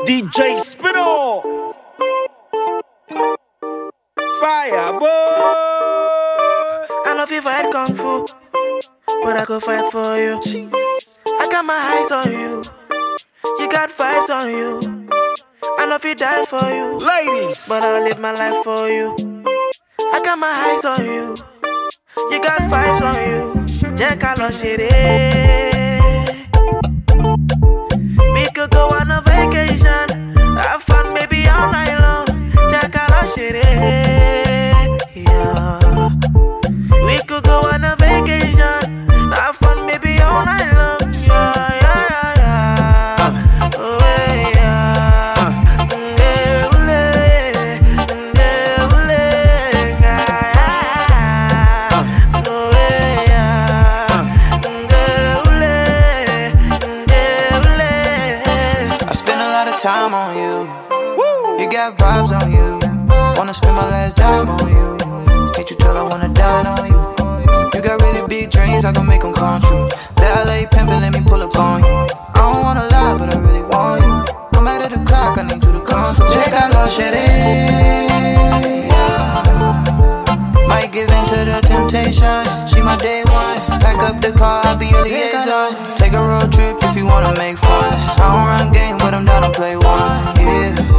DJ Spino. Fire boy. I know if you fight kung fu, but I go fight for you. I got my eyes on you. You got vibes on you. I know if you die for you, Ladies, but I'll live my life for you. I got my eyes on you. You got vibes on you. Jẹ́ ká lọ ṣeré. We could go on a vacation, have fun maybe all night long. Jẹ́ ká lọ ṣeré. Yeah. We could go on a vacation, have fun maybe all night long. Yeah, yeah, yeah. Oh, yeah. I spend a lot of time on you. You got vibes on you. Wanna spend my last dime on you. Can't you tell I wanna dine on you? You got really big dreams, I can make them come true. Ballet pimpin', let me pull up on you. I don't wanna lie, but I really want you. I'm mad at the clock, I need you to come through. Check out Lord Shady. Might give in to the temptation. She my day one. Pack up the car, I'll be your liaison. Take a road trip if you wanna make fun. I don't run game, but I'm down to play one. Yeah.